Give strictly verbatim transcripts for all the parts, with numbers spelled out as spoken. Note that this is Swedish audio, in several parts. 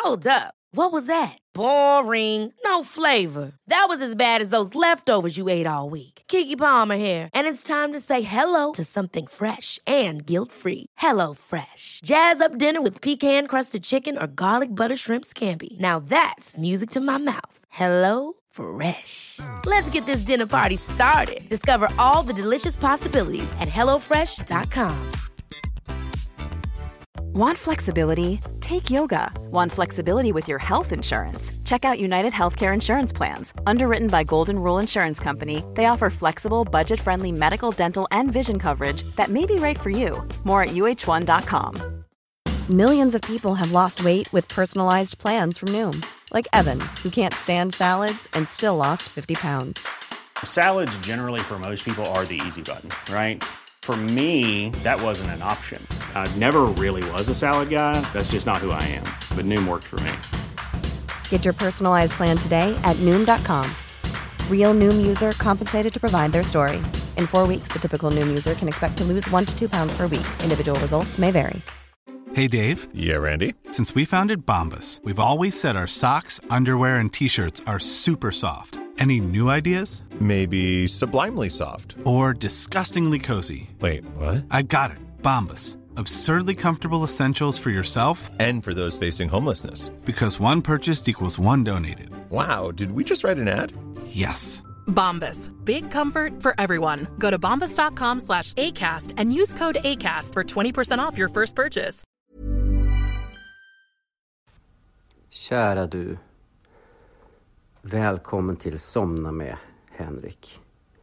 Hold up. What was that? Boring. No flavor. That was as bad as those leftovers you ate all week. Keke Palmer here, and it's time to say hello to something fresh and guilt-free. Hello Fresh. Jazz up dinner with pecan-crusted chicken or garlic butter shrimp scampi. Now that's music to my mouth. Hello Fresh. Let's get this dinner party started. Discover all the delicious possibilities at hello fresh dot com. Want flexibility? Take yoga. Want flexibility with your health insurance? Check out United Healthcare Insurance Plans. Underwritten by Golden Rule Insurance Company, they offer flexible, budget-friendly medical, dental, and vision coverage that may be right for you. More at U H one dot com. Millions of people have lost weight with personalized plans from Noom. Like Evan, who can't stand salads and still lost fifty pounds. Salads generally for most people are the easy button, right? For me, that wasn't an option. I never really was a salad guy. That's just not who I am. But Noom worked for me. Get your personalized plan today at Noom dot com. Real Noom user compensated to provide their story. In four weeks, the typical Noom user can expect to lose one to two pounds per week. Individual results may vary. Hey, Dave. Yeah, Randy. Since we founded Bombas, we've always said our socks, underwear, and T-shirts are super soft. Any new ideas? Maybe sublimely soft. Or disgustingly cozy. Wait, what? I got it. Bombas. Absurdly comfortable essentials for yourself and for those facing homelessness. Because one purchased equals one donated. Wow, did we just write an ad? Yes. Bombas. Big comfort for everyone. Go to bombas dot com slash ACAST and use code ACAST for twenty percent off your first purchase. Kära du. Välkommen till Somna med Henrik.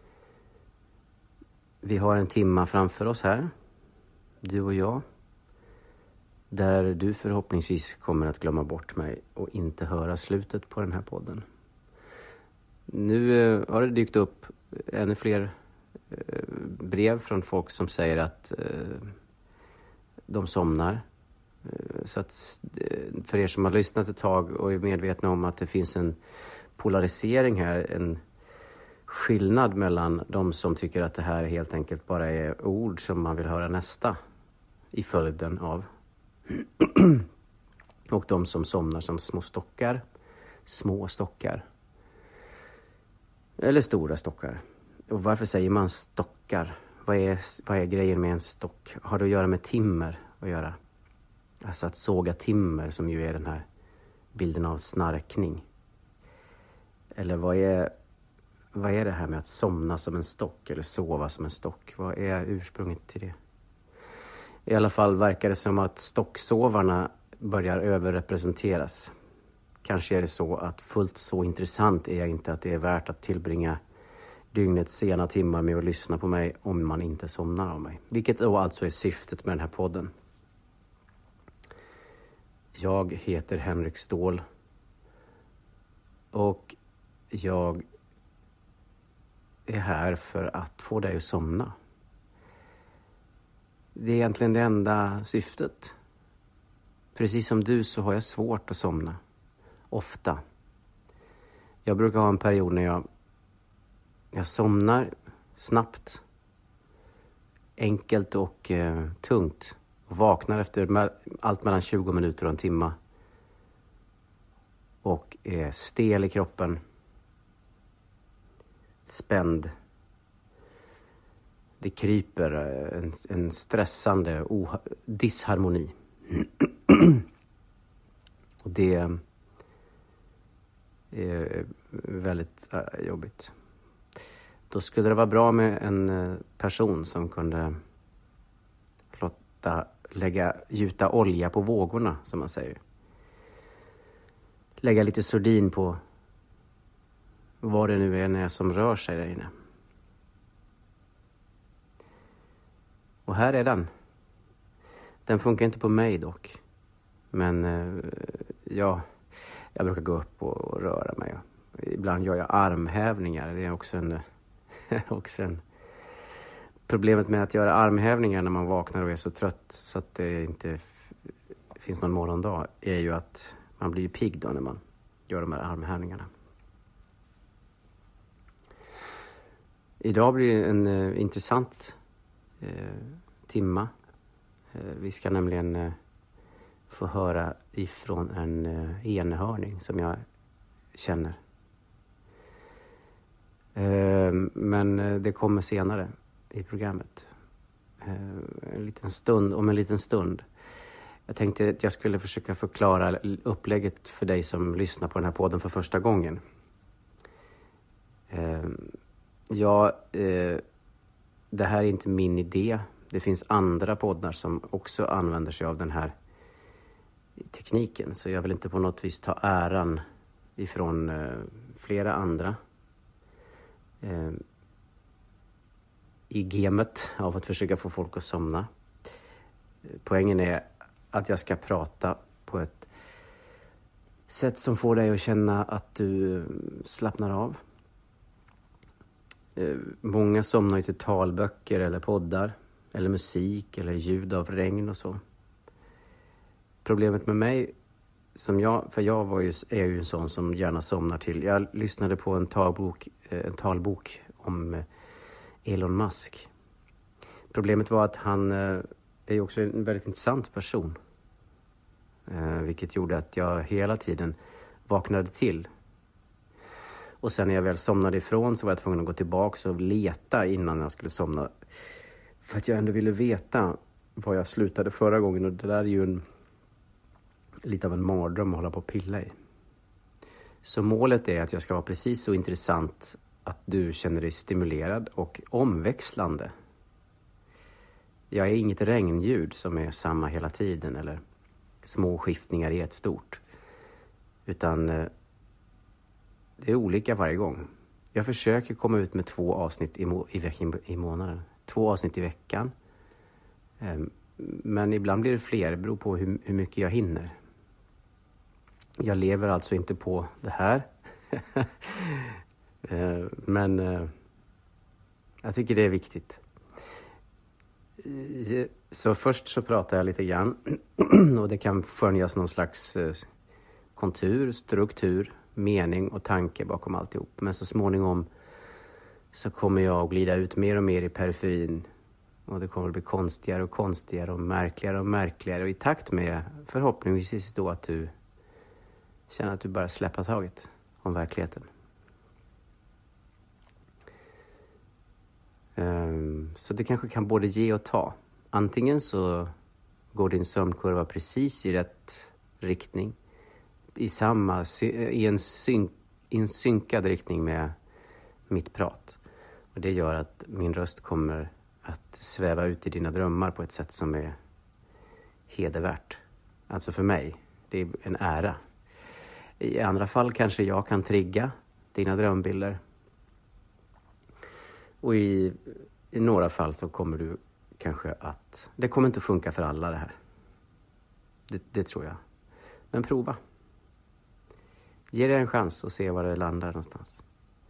Vi har en timma framför oss här. Du och jag. Där du förhoppningsvis kommer att glömma bort mig och inte höra slutet på den här podden. Nu eh, har det dykt upp ännu fler eh, brev från folk som säger att eh, de somnar. Eh, så att eh, för er som har lyssnat ett tag och är medvetna om att det finns en polarisering här, en skillnad mellan de som tycker att det här helt enkelt bara är ord som man vill höra nästa i följden av och de som somnar som små stockar, små stockar eller stora stockar. Och varför säger man stockar? Vad är, vad är grejen med en stock? Har det att göra med timmer att göra? Alltså att såga timmer, som ju är den här bilden av snarkning. Eller vad är, vad är det här med att somna som en stock eller sova som en stock? Vad är ursprunget till det? I alla fall verkar det som att stocksovarna börjar överrepresenteras. Kanske är det så att fullt så intressant är jag inte att det är värt att tillbringa dygnets sena timmar med att lyssna på mig om man inte somnar av mig. Vilket då alltså är syftet med den här podden. Jag heter Henrik Ståhl. Och jag är här för att få dig att somna. Det är egentligen det enda syftet. Precis som du så har jag svårt att somna. Ofta. Jag brukar ha en period när jag, jag somnar snabbt. Enkelt och eh, tungt. Och vaknar efter me- allt mellan tjugo minuter och en timme. Och är stel i kroppen. Spänd. Det kryper en, en stressande oha- disharmoni. Och det är väldigt äh, jobbigt. Då skulle det vara bra med en person som kunde låta lägga gjuta olja på vågorna, som man säger. Lägga lite sordin på vad det nu är när som rör sig där inne. Och här är den. Den funkar inte på mig dock. Men eh, ja, jag brukar gå upp och, och röra mig. Ibland gör jag armhävningar. Det är också en, också en... Problemet med att göra armhävningar när man vaknar och är så trött så att det inte f- finns någon morgondag är ju att man blir pigg då när man gör de här armhävningarna. Idag blir det en uh, intressant uh, timma. Uh, vi ska nämligen uh, få höra ifrån en uh, enhörning som jag känner. Uh, men uh, det kommer senare i programmet. Uh, en liten stund, om en liten stund. Jag tänkte att jag skulle försöka förklara upplägget för dig som lyssnar på den här podden för första gången. Uh, ja, uh, det här är inte min idé. Det finns andra poddar som också använder sig av den här tekniken. Så jag vill inte på något vis ta äran ifrån uh, flera andra. Uh, I gamet av att försöka få folk att somna. Poängen är att jag ska prata på ett sätt som får dig att känna att du slappnar av. Många somnar ju till talböcker eller poddar eller musik eller ljud av regn och så. Problemet med mig, som jag, för jag var ju, är ju en sån som gärna somnar till. Jag lyssnade på en talbok, en talbok om Elon Musk. Problemet var att han är ju också en väldigt intressant person. Vilket gjorde att jag hela tiden vaknade till. Och sen när jag väl somnade ifrån så var jag tvungen att gå tillbaka och leta innan jag skulle somna. För att jag ändå ville veta var jag slutade förra gången. Och det där är ju en, lite av en mardröm att hålla på och pilla i. Så målet är att jag ska vara precis så intressant att du känner dig stimulerad och omväxlande. Jag är inget regnljud som är samma hela tiden eller små skiftningar i ett stort. Utan det är olika varje gång. Jag försöker komma ut med två avsnitt i, må- i, veck- i månaden. Två avsnitt i veckan. Men ibland blir det fler. Det beror på hur, hur mycket jag hinner. Jag lever alltså inte på det här. Men jag tycker det är viktigt. Så först så pratar jag lite grann. Och det kan förnjas någon slags kontur, struktur, mening och tanke bakom alltihop. Men så småningom så kommer jag att glida ut mer och mer i periferin. Och det kommer att bli konstigare och konstigare och märkligare och märkligare. Och i takt med förhoppningsvis då att du känner att du bara släpper taget om verkligheten. Um, så det kanske kan både ge och ta. Antingen så går din sömnkurva precis i rätt riktning. I samma, i en, synk, i en synkad riktning med mitt prat. Och det gör att min röst kommer att sväva ut i dina drömmar på ett sätt som är hedervärt. Alltså för mig, det är en ära. I andra fall kanske jag kan trigga dina drömbilder. Och i, i några fall så kommer du kanske att... Det kommer inte funka för alla det här. Det, det tror jag. Men prova. Ge det en chans och se var det landar någonstans.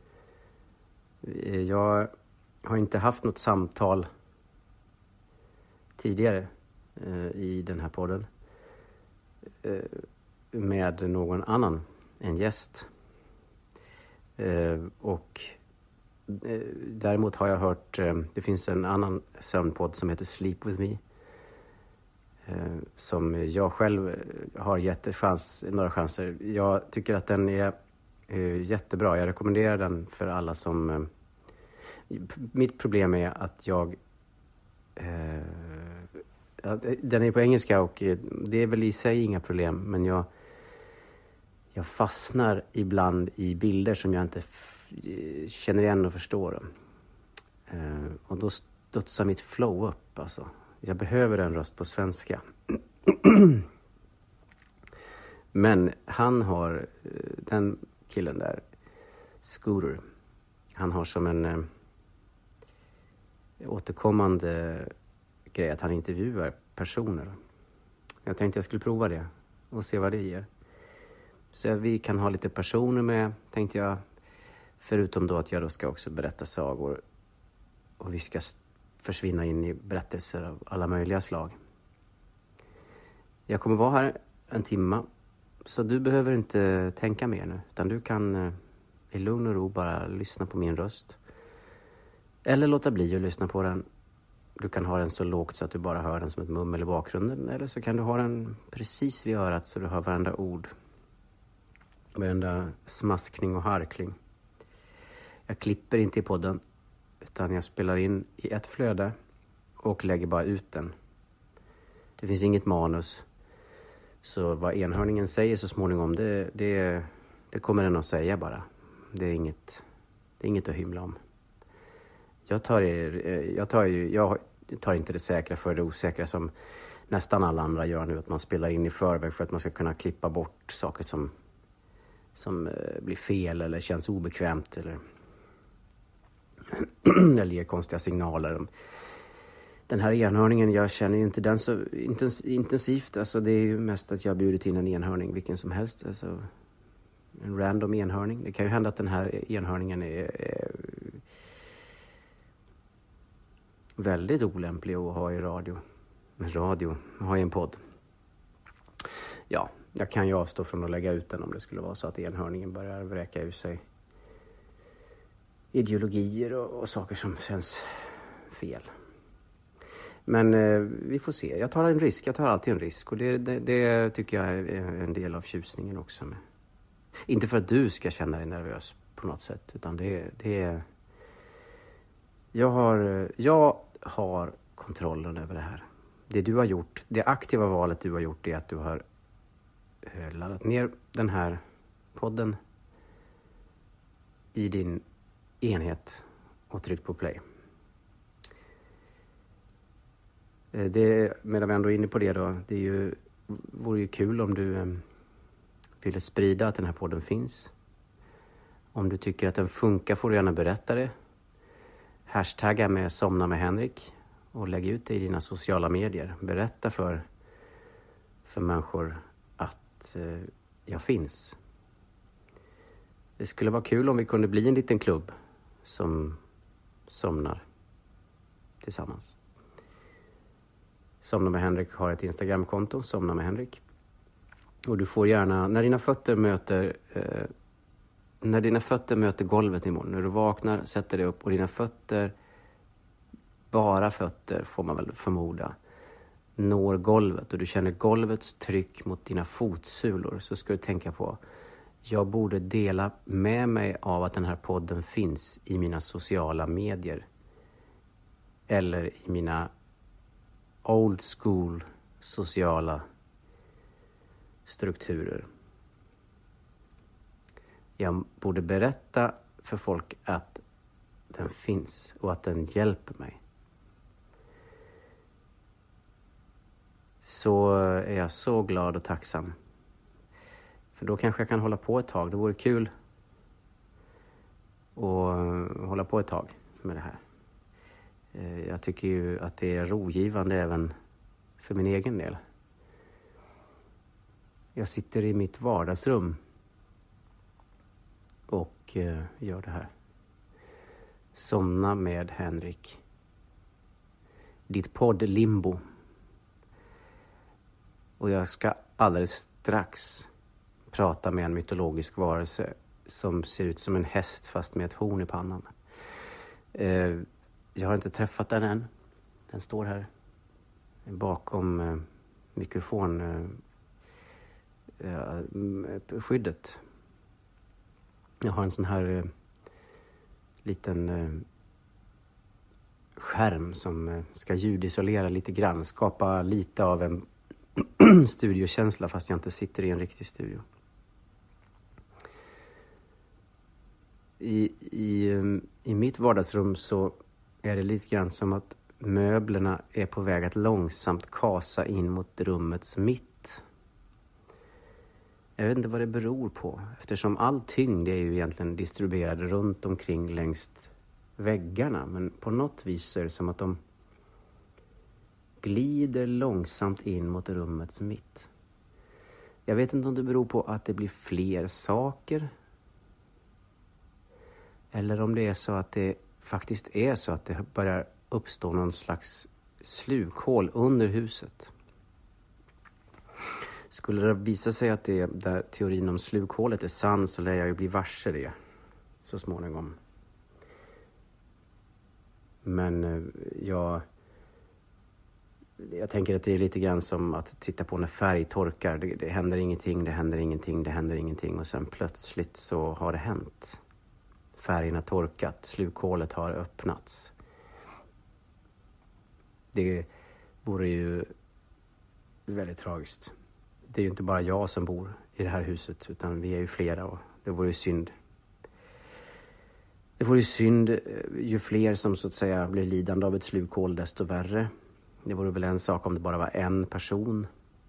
Jag har inte haft något samtal tidigare eh, i den här podden eh, med någon annan, en gäst. Eh, och eh, däremot har jag hört, eh, det finns en annan sömnpodd som heter Sleep With Me. Eh, som jag själv har gett chans, några chanser. Jag tycker att den är eh, jättebra. Jag rekommenderar den för alla som... Eh, mitt problem är att jag... Eh, den är på engelska och det är väl i sig inga problem. Men jag, jag fastnar ibland i bilder som jag inte f- känner igen och förstår. Eh, och då studsar mitt flow upp alltså. Jag behöver en röst på svenska. Men han har, den killen där, Scooter, han har som en eh, återkommande grej att han intervjuar personer. Jag tänkte jag skulle prova det och se vad det ger. Så vi kan ha lite personer med, tänkte jag. Förutom då att jag då ska också berätta sagor. Och vi ska försvinna in i berättelser av alla möjliga slag. Jag kommer vara här en timme. Så du behöver inte tänka mer nu. Utan du kan eh, i lugn och ro bara lyssna på min röst. Eller låta bli att lyssna på den. Du kan ha den så lågt så att du bara hör den som ett mummel i bakgrunden. Eller så kan du ha den precis vid örat så du hör varenda ord. Varenda smaskning och harkling. Jag klipper inte i podden. Utan jag spelar in i ett flöde. Och lägger bara ut den. Det finns inget manus. Så vad enhörningen säger så småningom. Det, det, det kommer den att säga bara. Det är inget, det är inget att hymla om. Jag tar, jag, tar ju, jag tar inte det säkra för det osäkra som nästan alla andra gör nu. Att man spelar in i förväg för att man ska kunna klippa bort saker som, som blir fel eller känns obekvämt. Eller, eller ger konstiga signaler. Den här enhörningen, jag känner ju inte den så intens, intensivt. Alltså det är ju mest att jag bjudit in en enhörning, vilken som helst. Alltså en random enhörning. Det kan ju hända att den här enhörningen är... är väldigt olämplig att ha i radio. Men radio, ha i en podd. Ja, jag kan ju avstå från att lägga ut den om det skulle vara så att enhörningen börjar vräka ur sig ideologier och, och saker som känns fel. Men eh, vi får se. Jag tar en risk, jag tar alltid en risk. Och det, det, det tycker jag är en del av tjusningen också. Med. Inte för att du ska känna dig nervös på något sätt. Utan det, det är... Jag har, jag har kontrollen över det här. Det du har gjort, det aktiva valet du har gjort är att du har laddat ner den här podden i din enhet och tryckt på play. Det, medan vi ändå är inne på det då, det är ju, vore ju kul om du um, ville sprida att den här podden finns. Om du tycker att den funkar får du gärna berätta det. Hashtagga med Somna med Henrik och lägg ut det i dina sociala medier. Berätta för, för människor att eh, jag finns. Det skulle vara kul om vi kunde bli en liten klubb som somnar tillsammans. Somna med Henrik har ett Instagramkonto, Somna med Henrik. Och du får gärna, när dina fötter möter... Eh, När dina fötter möter golvet imorgon, när du vaknar, sätter dig upp och dina fötter, bara fötter får man väl förmoda, når golvet och du känner golvets tryck mot dina fotsulor, så ska du tänka på, jag borde dela med mig av att den här podden finns i mina sociala medier eller i mina old school sociala strukturer. Jag borde berätta för folk att den finns och att den hjälper mig. Så är jag så glad och tacksam. För då kanske jag kan hålla på ett tag. Det vore kul att hålla på ett tag med det här. Jag tycker ju att det är rogivande även för min egen del. Jag sitter i mitt vardagsrum och eh, gör det här. Somna med Henrik. Ditt podd Limbo. Och jag ska alldeles strax prata med en mytologisk varelse som ser ut som en häst fast med ett horn i pannan. Eh, jag har inte träffat den än. Den står här bakom eh, mikrofon eh, eh, skyddet. Jag har en sån här eh, liten eh, skärm som eh, ska ljudisolera lite grann. Skapa lite av en studiokänsla fast jag inte sitter i en riktig studio. I, i, I mitt vardagsrum så är det lite grann som att möblerna är på väg att långsamt kasa in mot rummets mitt. Jag vet inte vad det beror på. Eftersom all tyngd är ju egentligen distribuerad runt omkring längs väggarna. Men på något vis är det som att de glider långsamt in mot rummets mitt. Jag vet inte om det beror på att det blir fler saker. Eller om det är så att det faktiskt är så att det börjar uppstå någon slags slukhål under huset. Skulle det visa sig att det där teorin om slukhålet är sann så lär jag ju bli varse det så småningom. Men jag jag tänker att det är lite grann som att titta på när färg torkar. Det, det händer ingenting, det händer ingenting, det händer ingenting. Och sen plötsligt så har det hänt. Färgen har torkat, slukhålet har öppnats. Det vore ju väldigt tragiskt. Det är ju inte bara jag som bor i det här huset, utan vi är ju flera, och det vore ju synd. Det vore ju synd, ju fler som så att säga blir lidande av ett slukhål, desto värre. Det vore väl en sak om det bara var en person.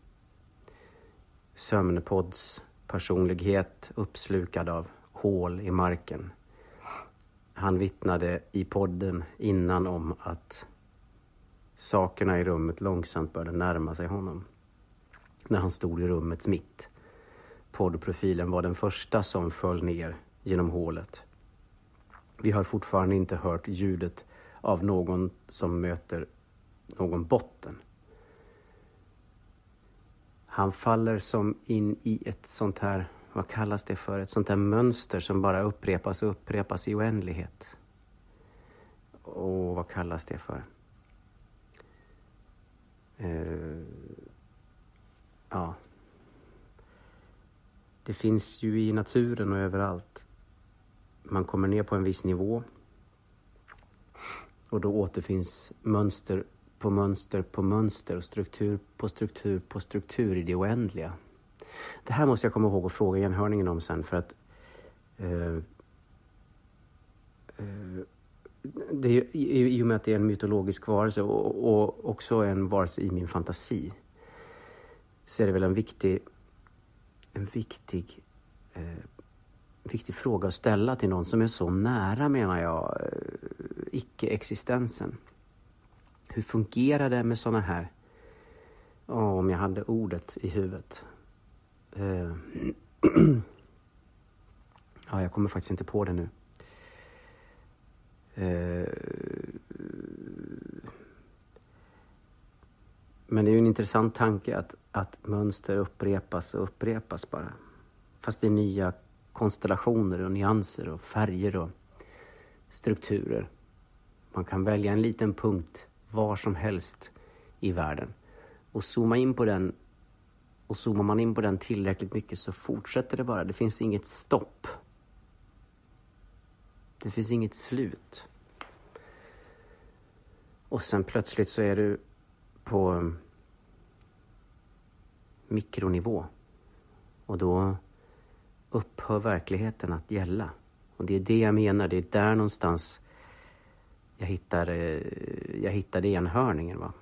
Sömnepodds personlighet uppslukad av hål i marken. Han vittnade i podden innan om att sakerna i rummet långsamt började närma sig honom. När han stod i rummets mitt. Poddprofilen var den första som föll ner genom hålet. Vi har fortfarande inte hört ljudet av någon som möter någon botten. Han faller som in i ett sånt här, vad kallas det för? Ett sånt här mönster som bara upprepas och upprepas i oändlighet. Och vad kallas det för? Uh, ja. Det finns ju i naturen och överallt. Man kommer ner på en viss nivå. Och då återfinns mönster på mönster på mönster och struktur på struktur på struktur i det oändliga. Det här måste jag komma ihåg och fråga enhörningen om sen, för att uh, uh, det är ju, i och med att det är en mytologisk varelse och, och också en varelse i min fantasi, så är det väl en viktig en viktig eh, viktig fråga att ställa till någon som är så nära, menar jag, eh, icke-existensen. Hur fungerar det med såna här, oh, om jag hade ordet i huvudet. Eh, ja, jag kommer faktiskt inte på det nu. Eh, men det är ju en intressant tanke att, att mönster upprepas och upprepas bara. Fast det är nya konstellationer och nyanser och färger och strukturer. Man kan välja en liten punkt var som helst i världen och zooma in på den, och zoomar man in på den tillräckligt mycket så fortsätter det bara. Det finns inget stopp. Det finns inget slut. Och sen plötsligt så är du på mikronivå. Och då upphör verkligheten att gälla. Och det är det jag menar. Det är där någonstans jag hittar, jag hittade enhörningen, va.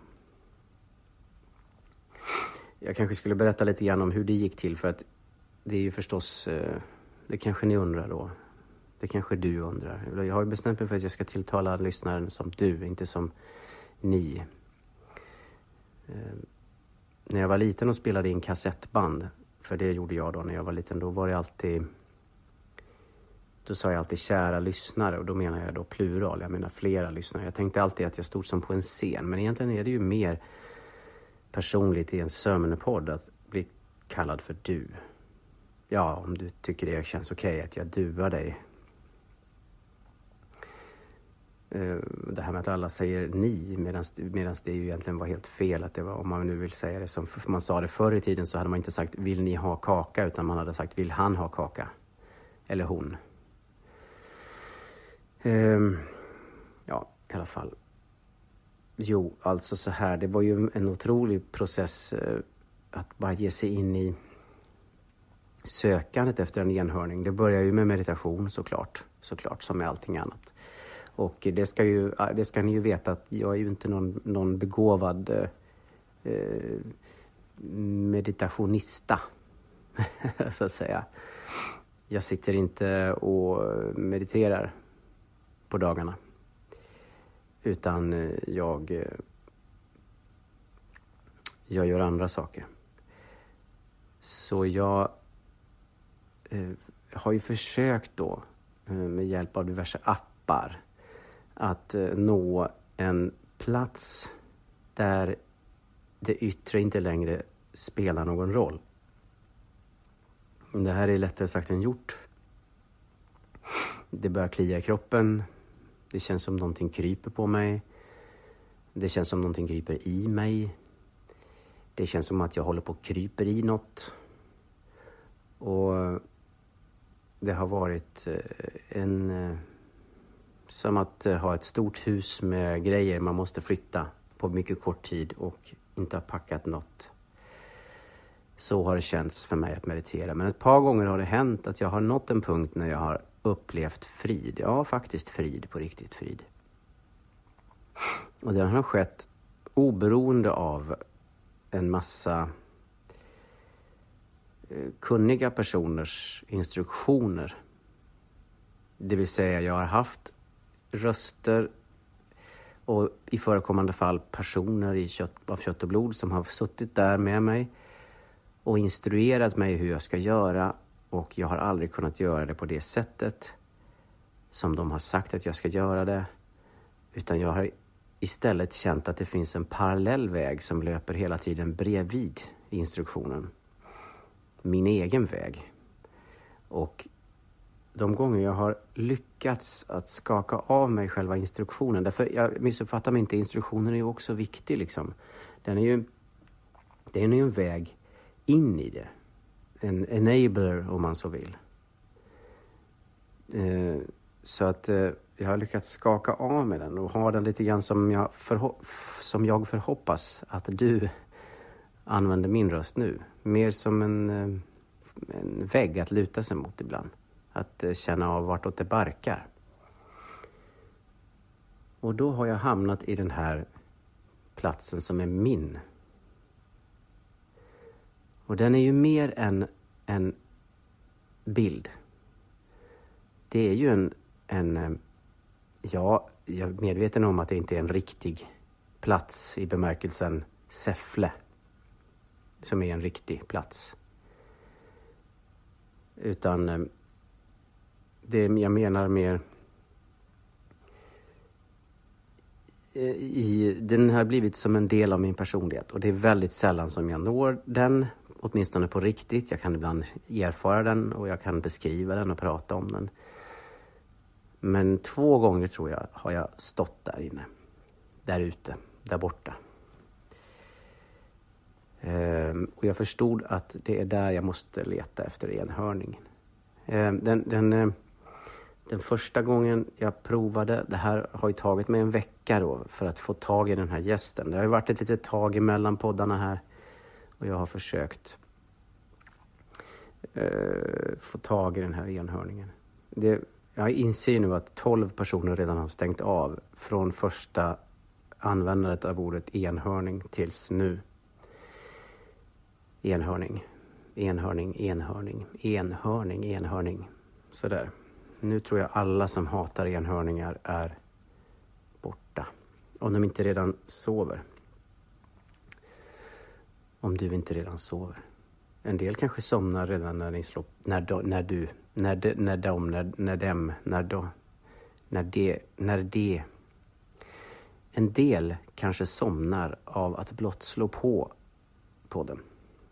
Jag kanske skulle berätta lite grann om hur det gick till. För att det är ju förstås, det kanske ni undrar då. Det kanske du undrar. Jag har ju bestämt mig för att jag ska tilltala lyssnaren som du, inte som ni. Eh, när jag var liten och spelade in kassettband, för det gjorde jag då när jag var liten, då var det alltid, då sa jag alltid kära lyssnare, och då menar jag då plural, jag menar flera lyssnare. Jag tänkte alltid att jag stod som på en scen, men egentligen är det ju mer personligt i en sömnepodd att bli kallad för du. Ja, om du tycker det känns okej okay att jag duar dig. Det här med att alla säger ni, medan det ju egentligen var helt fel. Att det var, om man nu vill säga det som man sa det förr i tiden, så hade man inte sagt vill ni ha kaka, utan man hade sagt vill han ha kaka. Eller hon. Ehm, ja, i alla fall. Jo, alltså så här. Det var ju en otrolig process eh, att bara ge sig in i sökandet efter en enhörning. Det börjar ju med meditation såklart. Såklart, som med allting annat. Och det ska, ju, det ska ni ju veta att jag är ju inte någon, någon begåvad eh, meditationista, så att säga. Jag sitter inte och mediterar på dagarna. Utan jag, jag gör andra saker. Så jag eh, har ju försökt då eh, med hjälp av diverse appar att eh, nå en plats där det yttre inte längre spelar någon roll. Det här är lättare sagt än gjort. Det börjar klia i kroppen. Det känns som någonting kryper på mig. Det känns som någonting kryper i mig. Det känns som att jag håller på och kryper i något. Och det har varit en... Som att ha ett stort hus med grejer man måste flytta på mycket kort tid och inte ha packat något. Så har det känts för mig att meditera. Men ett par gånger har det hänt att jag har nått en punkt när jag har upplevt frid. Ja, faktiskt frid, på riktigt frid. Och det har skett oberoende av en massa kunniga personers instruktioner. Det vill säga, jag har haft röster och i förekommande fall personer i kött, av kött och blod som har suttit där med mig och instruerat mig hur jag ska göra, och jag har aldrig kunnat göra det på det sättet som de har sagt att jag ska göra det, utan jag har istället känt att det finns en parallell väg som löper hela tiden bredvid instruktionen. Min egen väg. Och de gånger jag har lyckats att skaka av mig själva instruktionen, därför jag missuppfattar mig inte, instruktionen är ju också viktig liksom. Den är ju, det är ju en väg in i det. En enabler, om man så vill. Eh, så att eh, jag har lyckats skaka av med den och ha den lite grann som jag, förho- som jag förhoppas att du använder min röst nu. Mer som en, en vägg att luta sig mot ibland. Att känna av vartåt det barkar. Och då har jag hamnat i den här platsen som är min. Och den är ju mer än en bild. Det är ju en, en... Ja, jag är medveten om att det inte är en riktig plats i bemärkelsen Säffle. Som är en riktig plats. Utan det jag menar mer i, den har blivit som en del av min personlighet, och det är väldigt sällan som jag når den, åtminstone på riktigt. Jag kan ibland erfara den och jag kan beskriva den och prata om den. Men två gånger tror jag har jag stått där inne, där ute, där borta. Ehm, och jag förstod att det är där jag måste leta efter enhörningen. Ehm, den, den, den första gången jag provade, det här har ju tagit mig en vecka då för att få tag i den här gästen. Det har ju varit ett litet tag emellan poddarna här och jag har försökt eh, få tag i den här enhörningen. Det, jag inser nu att tolv personer redan har stängt av från första användandet av ordet enhörning tills nu. Enhörning, enhörning, enhörning, enhörning, enhörning. Sådär. Nu tror jag alla som hatar enhörningar är borta. Om de inte redan sover. Om du inte redan sover. En del kanske somnar redan när ni slår, när, do, när du, när de, när de, när, när dem, när då, när det, när det. En del kanske somnar av att blott slå på på dem.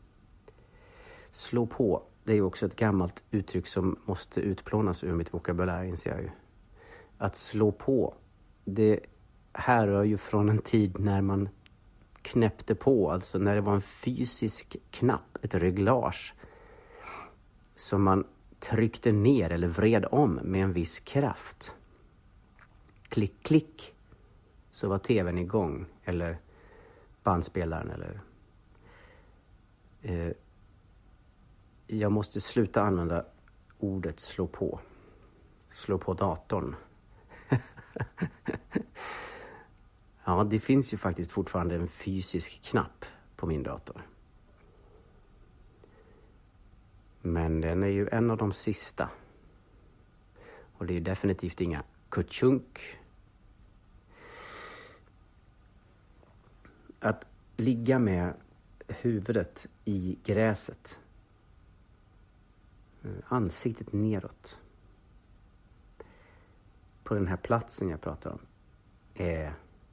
Slå på, det är ju också ett gammalt uttryck som måste utplånas ur mitt vokabulär, inser jag ju. Att slå på, det härrör ju från en tid när man knäppte på, alltså när det var en fysisk knapp, ett reglage som man tryckte ner eller vred om med en viss kraft. Klick, klick, så var tvn igång, eller bandspelaren, eller... Eh, jag måste sluta använda ordet slå på. Slå på datorn. Ja, det finns ju faktiskt fortfarande en fysisk knapp på min dator. Men den är ju en av de sista. Och det är definitivt inga kutschunk. Att ligga med huvudet i gräset. Ansiktet neråt. På den här platsen jag pratar om. Är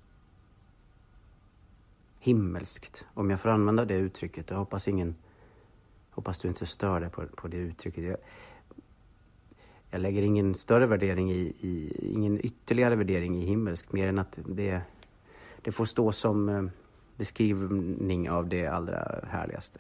himmelskt. Om jag får använda det uttrycket. Jag hoppas ingen... Hoppas du inte stör dig på, på det uttrycket. Jag, jag lägger ingen större värdering i, i... Ingen ytterligare värdering i himmelskt. Mer än att det... Det får stå som... beskrivning av det allra härligaste.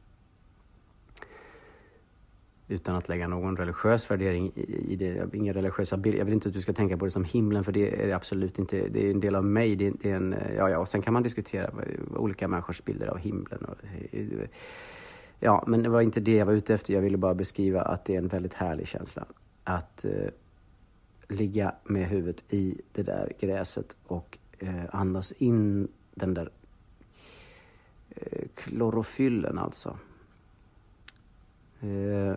Utan att lägga någon religiös värdering i det. Inga religiösa bilder. Jag vill inte att du ska tänka på det som himlen, för det är det absolut inte. Det är en del av mig. Det är en, ja, ja, och sen kan man diskutera olika människors bilder av himlen. Och, ja, men det var inte det jag var ute efter. Jag ville bara beskriva att det är en väldigt härlig känsla. Att eh, ligga med huvudet i det där gräset och eh, andas in den där eh, klorofyllen alltså. Eh,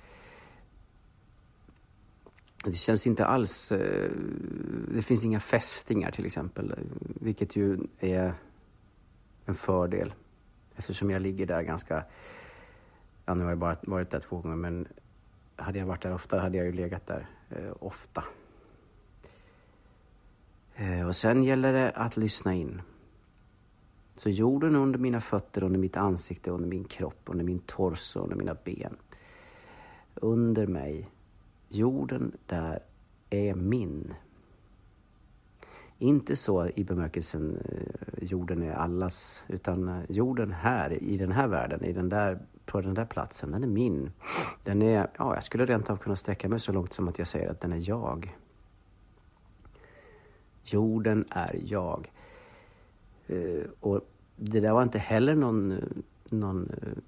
det känns inte alls, eh, det finns inga fästingar till exempel, vilket ju är en fördel eftersom jag ligger där ganska, ja, nu har jag bara varit där två gånger, men hade jag varit där ofta hade jag ju legat där eh, ofta. Eh, och sen gäller det att lyssna in. Så jorden under mina fötter, under mitt ansikte, under min kropp, under min torso, under mina ben. Under mig. Jorden där är min. Inte så i bemärkelsen jorden är allas, utan jorden här, i den här världen, i den där, på den där platsen, den är min. Den är, ja, jag skulle rent av kunna sträcka mig så långt som att jag säger att den är jag. Jorden är jag. Uh, och det där var inte heller någon någon uh,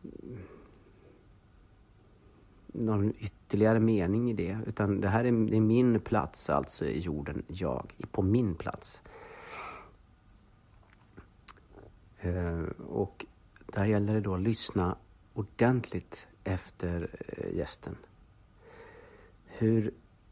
någon ytterligare mening i det, utan det här är, det är min plats, alltså i jorden, jag, på min plats. Uh, och där gäller det då att lyssna ordentligt efter uh, gästen. Hur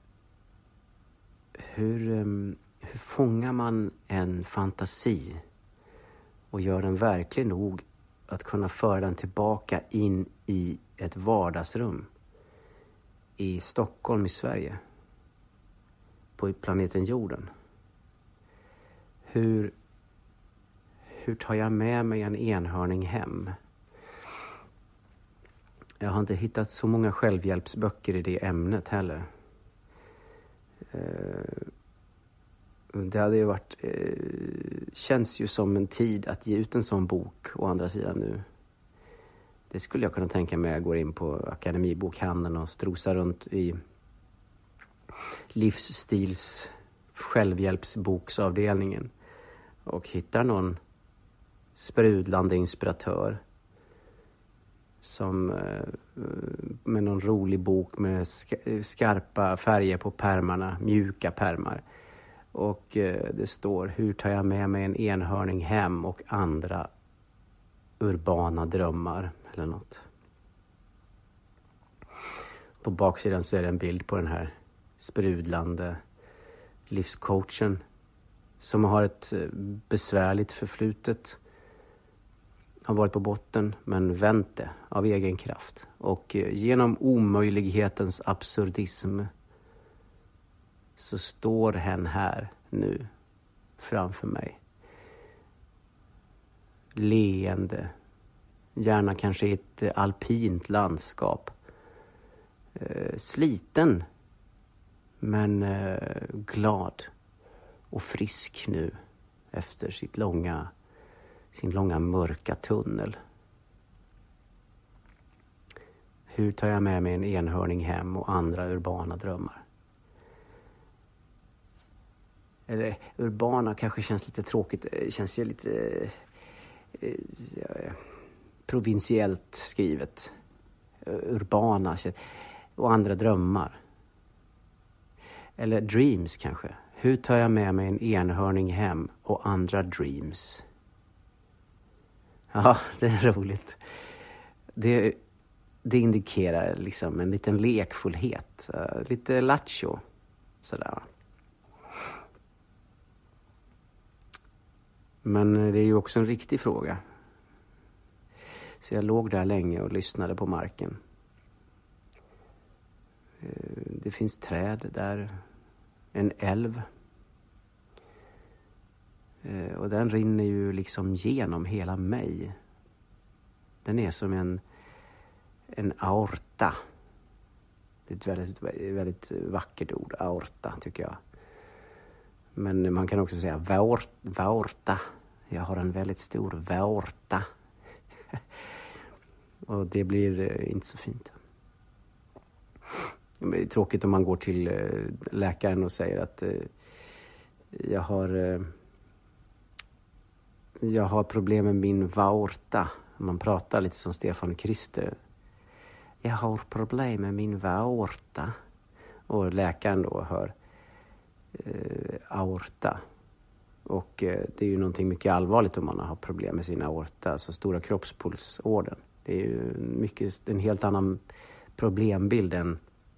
hur um, hur fångar man en fantasi och gör den verklig nog att kunna föra den tillbaka in i ett vardagsrum i Stockholm, i Sverige, på planeten jorden? Hur, hur tar jag med mig en enhörning hem? Jag har inte hittat så många självhjälpsböcker i det ämnet heller. Uh, Det hade ju varit, eh, känns ju som en tid att ge ut en sån bok, å andra sidan nu. Det skulle jag kunna tänka mig. Jag går in på Akademibokhandeln och strosar runt i livsstils självhjälpsboksavdelningen och hittar någon sprudlande inspiratör som eh, med någon rolig bok med skarpa färger på pärmarna, mjuka pärmar. Och eh, det står: hur tar jag med mig en enhörning hem och andra urbana drömmar eller något. På baksidan så är det en bild på den här sprudlande livscoachen som har ett besvärligt förflutet. Har varit på botten men vänt det av egen kraft. Och eh, genom omöjlighetens absurdism så står hen här nu framför mig. Leende. Gärna kanske i ett alpint landskap. Eh, sliten. Men eh, glad. Och frisk nu. Efter sitt långa, sin långa mörka tunnel. Hur tar jag med mig en enhörning hem och andra urbana drömmar? Eller urbana kanske känns lite tråkigt. Känns ju lite eh, eh, provinsiellt skrivet. Urbana och andra drömmar. Eller dreams kanske. Hur tar jag med mig en enhörning hem och andra dreams? Ja, det är roligt. Det, det indikerar liksom en liten lekfullhet. Lite lattjo. Sådär. Men det är ju också en riktig fråga. Så jag låg där länge och lyssnade på marken. Det finns träd där. En älv. Och den rinner ju liksom genom hela mig. Den är som en, en aorta. Det är ett väldigt, väldigt vackert ord, aorta tycker jag. Men man kan också säga vaorta. Jag har en väldigt stor vårta. Och det blir eh, inte så fint. Det är tråkigt om man går till eh, läkaren och säger att eh, jag har eh, jag har problem med min vårta. Man pratar lite som Stefan och Krister. Jag har problem med min vårta. Och läkaren då hör eh, aorta. Och eh, det är ju någonting mycket allvarligt om man har problem med sin aorta. Alltså stora kroppspulsådern. Det är ju mycket, en helt annan problembild än,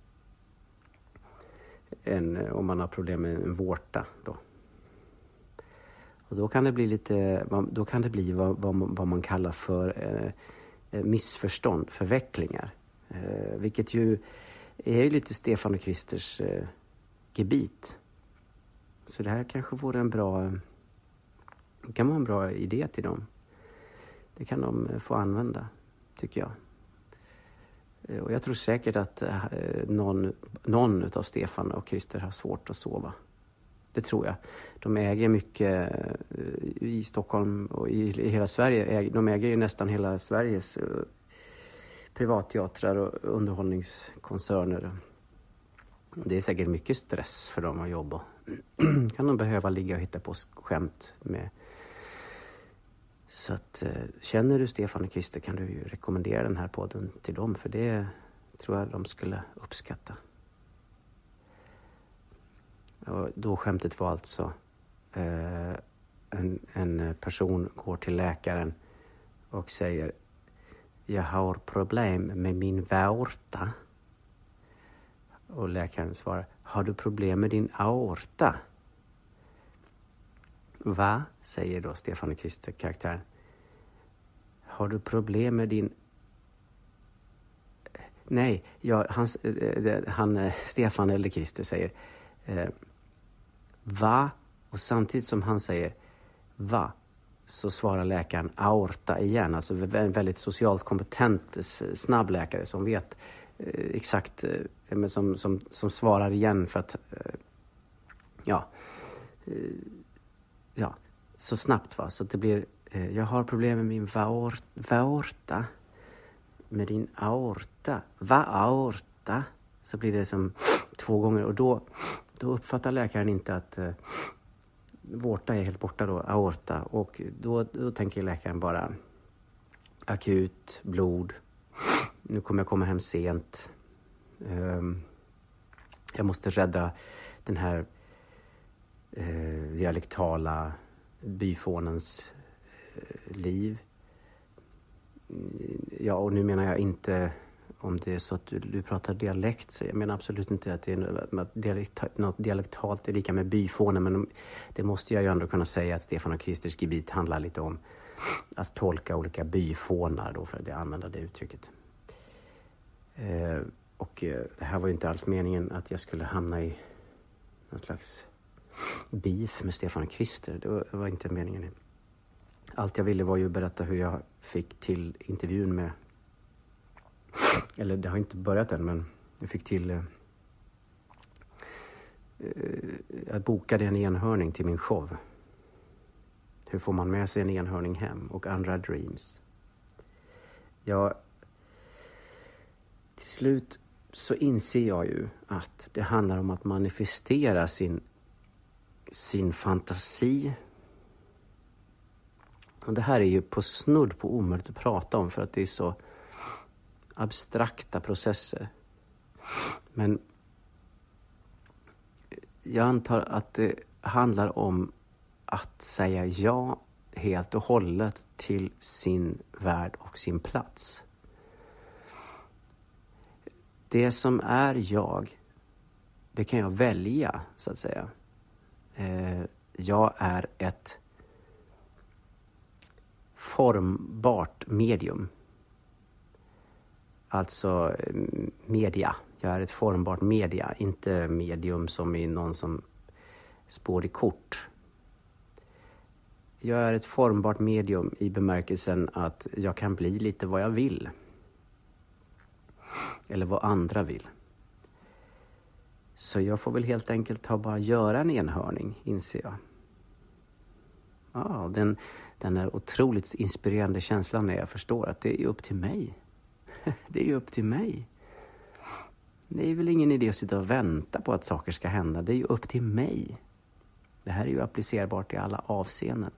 än om man har problem med en vårta då. Och då kan det bli lite, då kan det bli vad, vad, vad man kallar för eh, missförstånd, förvecklingar. Eh, vilket ju är ju lite Stefan och Kristers eh, gebit. Så det här kanske vore en bra, kan vara en bra idé till dem. Det kan de få använda, tycker jag. Eh, och jag tror säkert att eh, någon, någon av Stefan och Krister har svårt att sova. Det tror jag. De äger mycket i Stockholm och i hela Sverige. De äger ju nästan hela Sveriges privatteatrar och underhållningskoncerner. Det är säkert mycket stress för dem att jobba. Kan de behöva ligga och hitta på skämt med. Så att, känner du Stefan och Krister kan du ju rekommendera den här podden till dem. För det tror jag de skulle uppskatta. Och då skämtet var alltså eh, en, en person går till läkaren och säger jag har problem med min vårta. Och läkaren svarar, har du problem med din aorta? Va? Säger då Stefan och Krister karaktären. Har du problem med din... Nej, ja, han, han, Stefan eller Krister säger eh, va? Och samtidigt som han säger va så svarar läkaren aorta igen. Alltså en väldigt socialt kompetent snabb läkare som vet eh, exakt eh, som, som, som svarar igen för att eh, ja eh, ja så snabbt va. Så det blir eh, jag har problem med min aorta med din aorta. Va aorta? Så blir det som två gånger och då Då uppfattar läkaren inte att eh, vårta är helt borta då, aorta. Och då, då tänker läkaren bara akut, blod. Nu kommer jag komma hem sent. Um, jag måste rädda den här eh, dialektala byfånens eh, liv. Ja, och nu menar jag inte... Om det är så att du, du pratar dialekt, så jag menar absolut inte att det är något, dialekt, något dialektalt är lika med byfånen, men det måste jag ju ändå kunna säga att Stefan och Kristers gebit handlar lite om att tolka olika byfånar då, för att jag använder det uttrycket. Eh, och eh, det här var ju inte alls meningen att jag skulle hamna i någon slags beef med Stefan och Krister. Det var, det var inte meningen. Allt jag ville var ju berätta hur jag fick till intervjun med... Eller det har inte börjat än, men jag fick till... Eh, jag bokade en enhörning till min show. Hur får man med sig en enhörning hem? Och andra dreams. Ja, till slut så inser jag ju att det handlar om att manifestera sin, sin fantasi. Och det här är ju på snudd på omöjligt att prata om för att det är så abstrakta processer. Men jag antar att det handlar om att säga ja helt och hållet till sin värld och sin plats. Det som är jag, det kan jag välja, så att säga. Eh, jag är ett formbart medium. Alltså media. Jag är ett formbart media, inte medium som i någon som spår i kort. Jag är ett formbart medium i bemärkelsen att jag kan bli lite vad jag vill. Eller vad andra vill. Så jag får väl helt enkelt ta bara göra en enhörning, inser jag. Ja, den, den är otroligt inspirerande känslan när jag förstår att det är upp till mig. Det är ju upp till mig. Det är väl ingen idé att sitta och vänta på att saker ska hända. Det är ju upp till mig. Det här är ju applicerbart i alla avseenden.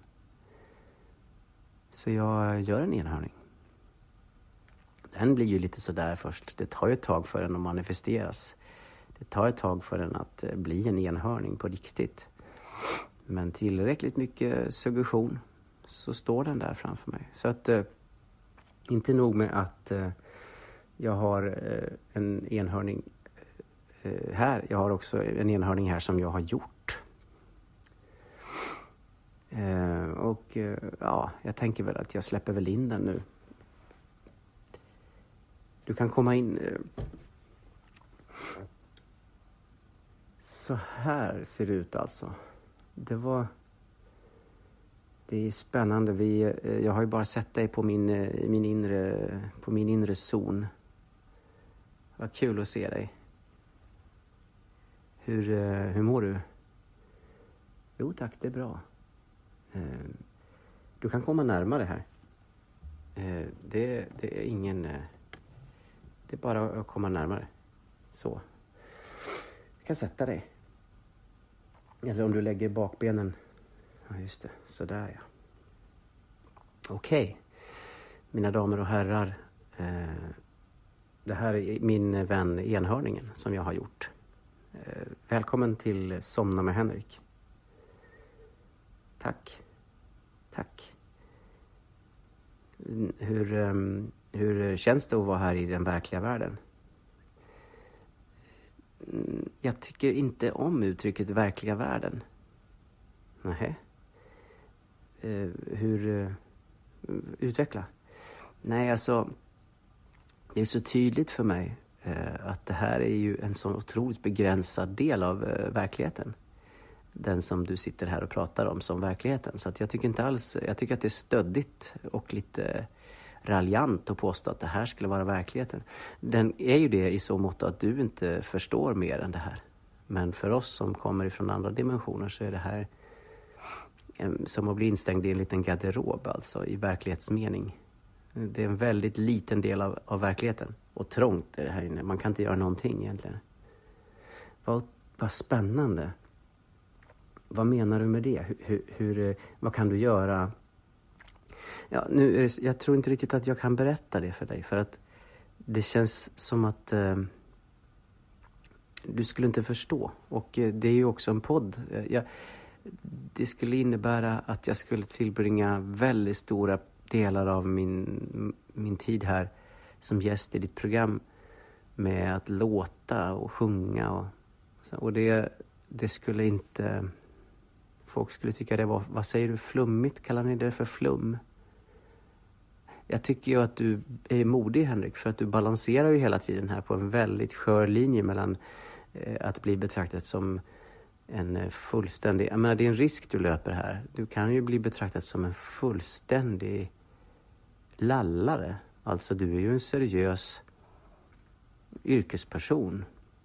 Så jag gör en enhörning. Den blir ju lite sådär först. Det tar ju ett tag för den att manifesteras. Det tar ett tag för den att bli en enhörning på riktigt. Men tillräckligt mycket suggestion så står den där framför mig. Så att eh, inte nog med att eh, jag har eh, en enhörning eh, här. Jag har också en enhörning här som jag har gjort. Eh, och eh, ja, jag tänker väl att jag släpper väl in den nu. Du kan komma in. Eh. Så här ser det ut alltså. Det var... Det är spännande. Vi, eh, jag har ju bara sett dig på min, eh, min, inre, på min inre zon. Vad kul att se dig. Hur, eh, hur mår du? Jo tack, det är bra. Eh, du kan komma närmare här. Eh, det, det är ingen... Eh, det är bara att komma närmare. Så. Du kan sätta dig. Eller om du lägger bakbenen. Ja just det, sådär ja. Okej. Okay. Mina damer och herrar. Eh, det här är min vän enhörningen som jag har gjort. Eh, välkommen till Somna med Henrik. Tack. Tack. Hur, um, hur känns det att vara här i den verkliga världen? Jag tycker inte om uttrycket verkliga världen. Nej. Uh, hur... Uh, utveckla. Nej, alltså... Det är så tydligt för mig uh, att det här är ju en sån otroligt begränsad del av uh, verkligheten. Den som du sitter här och pratar om som verkligheten. Så att jag tycker inte alls... Jag tycker att det är stöddigt och lite raljant att påstå att det här skulle vara verkligheten. Den är ju det i så mått att du inte förstår mer än det här. Men för oss som kommer ifrån andra dimensioner så är det här som att bli instängd i en liten garderob, alltså i verklighetsmening. Det är en väldigt liten del av, av verkligheten. Och trångt är det här inne. Man kan inte göra någonting egentligen. Vad, vad spännande. Vad menar du med det? Hur, hur, vad kan du göra? Ja, nu är det, jag tror inte riktigt att jag kan berätta det för dig. För att det känns som att eh, du skulle inte förstå. Och eh, det är ju också en podd. Jag, det skulle innebära att jag skulle tillbringa väldigt stora delar av min, min tid här som gäst i ditt program med att låta och sjunga. Och, och det, det skulle inte... Folk skulle tycka det var, vad säger du, flummigt? Kallar ni det för flum? Jag tycker ju att du är modig, Henrik, för att du balanserar ju hela tiden här på en väldigt skör linje mellan eh, att bli betraktad som en fullständig... Jag menar, det är en risk du löper här. Du kan ju bli betraktad som en fullständig lallare. Alltså, du är ju en seriös yrkesperson.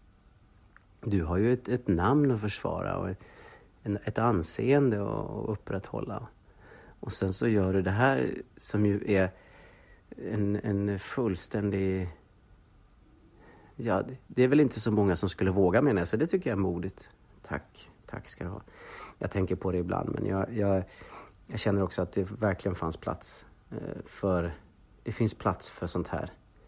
Du har ju ett, ett namn att försvara och ett, en, ett anseende att upprätthålla. Och sen så gör du det här som ju är en, en fullständig... Ja, det är väl inte så många som skulle våga, menar jag. Så det tycker jag är modigt. Tack, tack ska du ha. Jag tänker på det ibland, men jag, jag, jag känner också att det verkligen fanns plats för... Det finns plats för sånt här.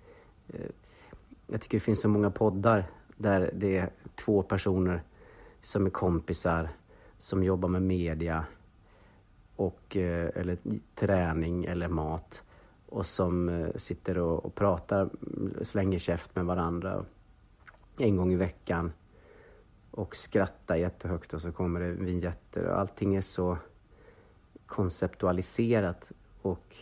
Jag tycker det finns så många poddar där det är två personer som är kompisar, som jobbar med media och, eller träning eller mat, och som sitter och, och pratar, slänger käft med varandra en gång i veckan och skrattar jättehögt, och så kommer det vignetter och allting är så konceptualiserat. Och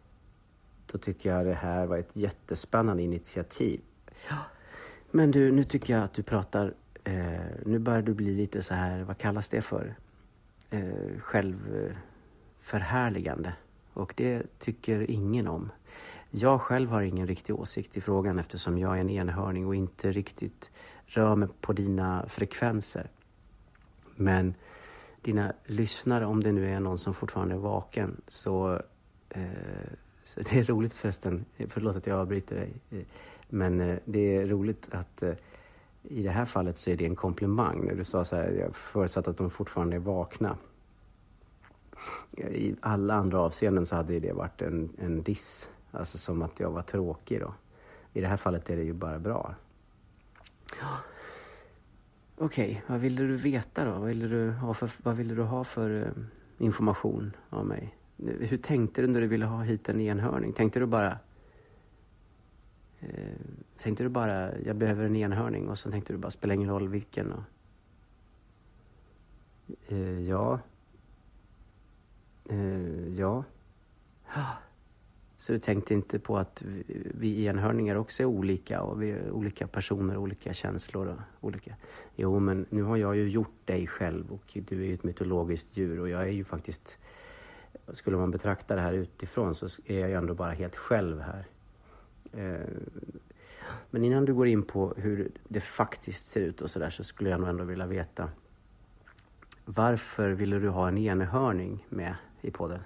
då tycker jag det här var ett jättespännande initiativ. Ja. Men du, nu tycker jag att du pratar, eh, nu börjar du bli lite så här, vad kallas det för? Eh, självförhärligande. Och det tycker ingen om. Jag själv har ingen riktig åsikt i frågan, eftersom jag är en enhörning och inte riktigt rör mig på dina frekvenser. Men dina lyssnare, om det nu är någon som fortfarande är vaken, så, eh, så det är roligt förresten, förlåt att jag avbryter dig, men eh, det är roligt att eh, i det här fallet så är det en komplimang när du sa så här, jag förutsatt att de fortfarande är vakna. I alla andra avseenden så hade det varit en, en diss, alltså som att jag var tråkig då. I det här fallet är det ju bara bra. Okej, okay, vad ville du veta då? Vad ville du ha för, vad ville du ha för uh, information av mig? Hur tänkte du när du ville ha hit en enhörning? Tänkte du bara... Uh, tänkte du bara, jag behöver en enhörning, och så tänkte du bara, spela ingen roll vilken? Och... Uh, ja. Uh, ja. Så du tänkte inte på att vi, vi enhörningar också är olika, och vi är olika personer, olika känslor och olika... Jo, men nu har jag ju gjort dig själv, och du är ju ett mytologiskt djur, och jag är ju faktiskt... Skulle man betrakta det här utifrån så är jag ju ändå bara helt själv här. Eh, men innan du går in på hur det faktiskt ser ut och sådär, så skulle jag nog ändå vilja veta, varför ville du ha en enhörning med i podden?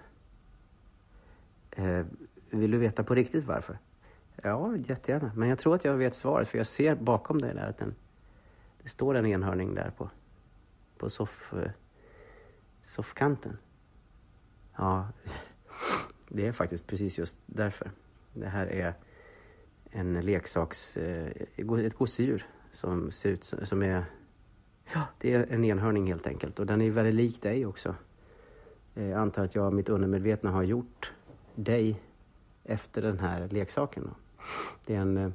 Eh, vill du veta på riktigt varför? Ja, jättegärna. Men jag tror att jag vet svaret, för jag ser bakom dig där att den, det står en enhörning där på, på soff, soffkanten. Ja, det är faktiskt precis just därför. Det här är en leksaks, ett gosedjur som ser ut som är, ja, det är en enhörning helt enkelt. Och den är väldigt lik dig också. Jag antar att jag, mitt undermedvetna, har gjort dig efter den här leksaken då. Det är en eh,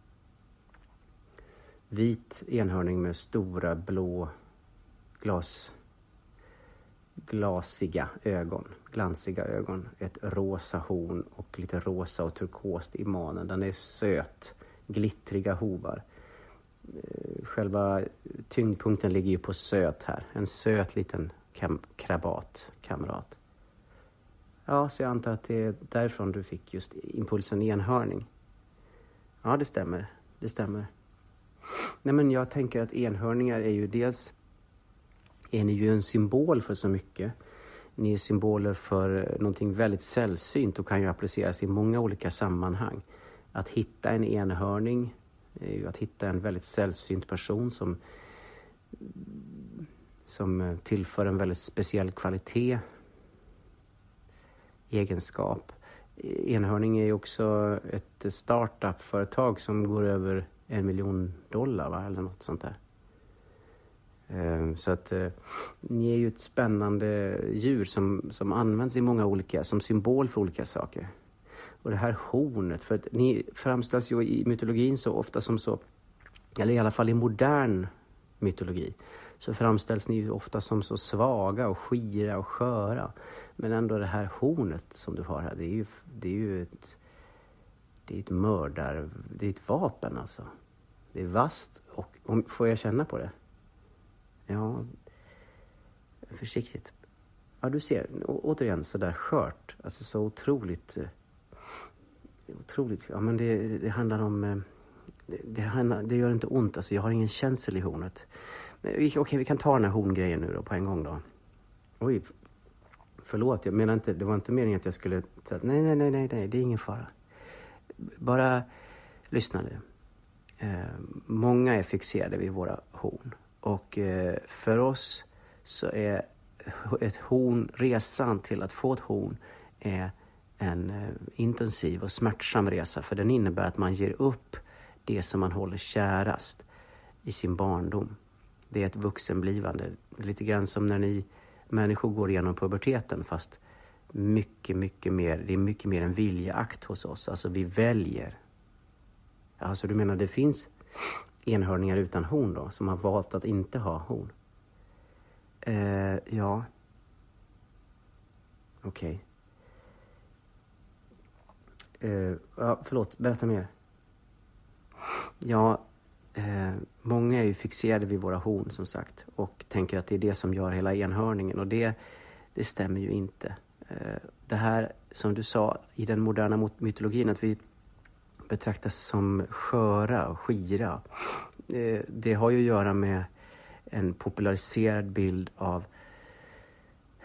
vit enhörning med stora blå glas glasiga ögon, glansiga ögon, ett rosa horn och lite rosa och turkost i manen. Den är söt, glittriga hovar. Eh, själva tyngdpunkten ligger ju på söt här. En söt liten kam- krabat, kamrat. Ja, så jag antar att det är därifrån du fick just impulsen enhörning. Ja, det stämmer. Det stämmer. Nej, men jag tänker att enhörningar är ju dels... Är ni ju en symbol för så mycket. Ni är symboler för någonting väldigt sällsynt och kan ju appliceras i många olika sammanhang. Att hitta en enhörning är ju att hitta en väldigt sällsynt person som, som tillför en väldigt speciell kvalitet, egenskap. Enhörning är ju också ett startup-företag som går över en miljon dollar, va? Eller något sånt där. Så att eh, ni är ju ett spännande djur som, som används i många olika, som symbol för olika saker. Och det här hornet, för att ni framställs ju i mytologin så ofta som så, eller i alla fall i modern mytologi, så framställs ni ju ofta som så svaga och skira och sköra. Men ändå det här hornet som du har här, det är ju, det är ju ett, det är ett mördar, det är ett vapen alltså. Det är vasst, och, och får jag känna på det? Ja, försiktigt. Ja, du ser, å- återigen så där skört. Alltså så otroligt, otroligt, ja men det, det handlar om, det, det, handlar, det gör inte ont. Alltså jag har ingen känsel i hornet. Men, okej, okay, vi kan ta den här horngrejen nu då på en gång då. Oj, förlåt, jag menar inte, det var inte meningen att jag skulle, nej, nej, nej, nej, nej, det är ingen fara. Bara lyssna nu. Eh, många är fixerade vid våra horn. Och eh, för oss så är ett horn, resan till att få ett horn är en eh, intensiv och smärtsam resa. För den innebär att man ger upp det som man håller kärast i sin barndom. Det är ett vuxenblivande. Lite grann som när ni människor går igenom puberteten, fast mycket, mycket mer, det är mycket mer en viljeakt hos oss. Alltså vi väljer. Alltså du menar det finns enhörningar utan horn då, som har valt att inte ha horn? Eh, ja. Okej. Okay. Eh, ja, förlåt, berätta mer. Ja, eh, många är ju fixerade vid våra horn som sagt, och tänker att det är det som gör hela enhörningen, och det, det stämmer ju inte. Eh, det här som du sa i den moderna mytologin, att vi betraktas som sköra och skira. Det har ju att göra med en populariserad bild av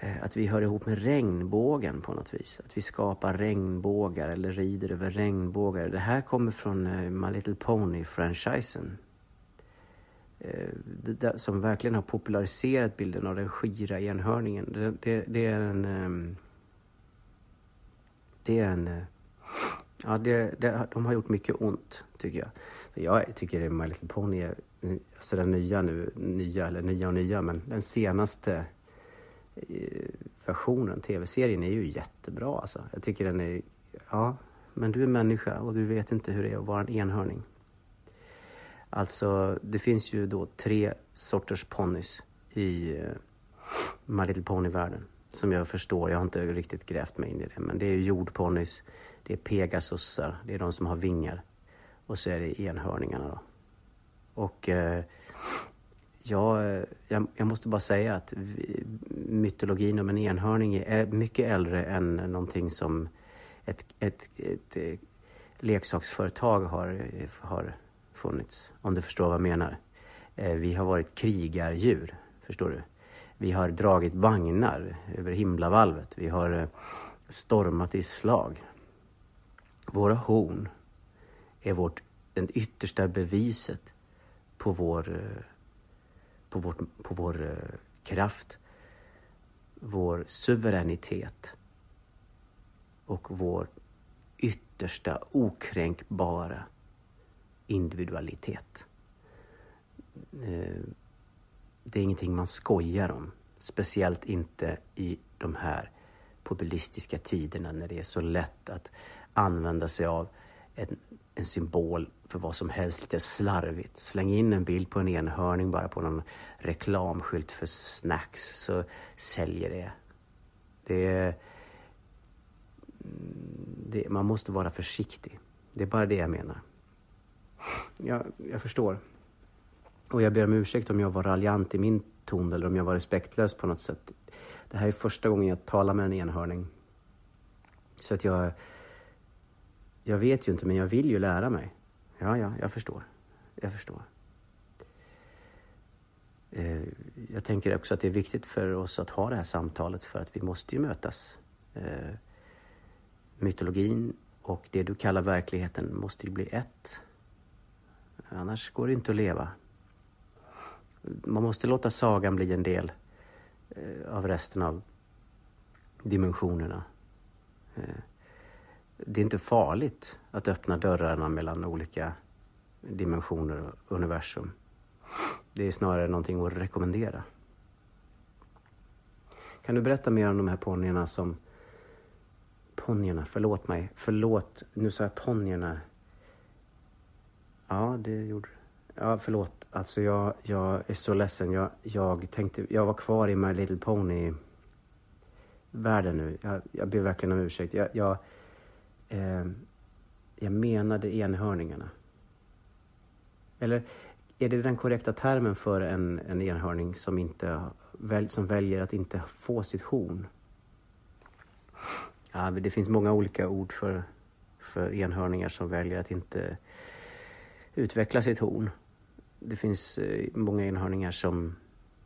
att vi hör ihop med regnbågen på något vis. Att vi skapar regnbågar eller rider över regnbågar. Det här kommer från uh, My Little Pony-franchisen. Uh, det där, som verkligen har populariserat bilden av den skira enhörningen. Det, det, det är en... Um, det är en... Uh, ja, det, det, de har gjort mycket ont, tycker jag. Jag tycker att My Little Pony är... Alltså den nya nu, nya eller nya och nya, men den senaste versionen, tv-serien, är ju jättebra alltså. Jag tycker den är, ja, men du är människa och du vet inte hur det är att vara en enhörning. Alltså, det finns ju då tre sorters ponnys i uh, My Little Pony-världen. Som jag förstår, jag har inte riktigt grävt mig in i det, men det är ju jordponnys, det är pegasussar, det är de som har vingar, och så är det enhörningarna då. Och uh, Jag, jag, jag måste bara säga att vi, mytologin om en enhörning är mycket äldre än någonting som ett, ett, ett, ett leksaksföretag har, har funnits. Om du förstår vad jag menar. Vi har varit krigardjur, förstår du. Vi har dragit vagnar över himlavalvet. Vi har stormat i slag. Våra horn är vårt, den yttersta beviset på vår... På vår, på vår uh, kraft, vår suveränitet och vår yttersta okränkbara individualitet. Uh, det är ingenting man skojar om. Speciellt inte i de här populistiska tiderna när det är så lätt att använda sig av en, en symbol för vad som helst lite slarvigt. Släng in en bild på en enhörning bara på någon reklamskylt för snacks, så säljer det. Det är, det, man måste vara försiktig. Det är bara det jag menar. Jag, jag förstår. Och jag ber om ursäkt om jag var raljant i min ton eller om jag var respektlös på något sätt. Det här är första gången jag talar med en enhörning. Så att jag... Jag vet ju inte, men jag vill ju lära mig. Ja, ja, jag förstår. Jag förstår. Eh, jag tänker också att det är viktigt för oss att ha det här samtalet, för att vi måste ju mötas. Eh, mytologin och det du kallar verkligheten måste ju bli ett. Annars går det inte att leva. Man måste låta sagan bli en del eh, av resten av dimensionerna. Eh, Det är inte farligt att öppna dörrarna mellan olika dimensioner och universum. Det är snarare någonting att rekommendera. Kan du berätta mer om de här ponjerna som... Ponjerna, förlåt mig. Förlåt, nu sa jag ponjerna. Ja, det gjorde du. Ja, förlåt. Alltså jag, jag är så ledsen. Jag, jag tänkte... Jag var kvar i My Little Pony-världen nu. Jag, jag ber verkligen om ursäkt. Jag... jag Eh, jag menade enhörningarna. Eller är det den korrekta termen för en, en enhörning som, inte, väl, som väljer att inte få sitt horn? Ja, det finns många olika ord för, för enhörningar som väljer att inte utveckla sitt horn. Det finns eh, många enhörningar som,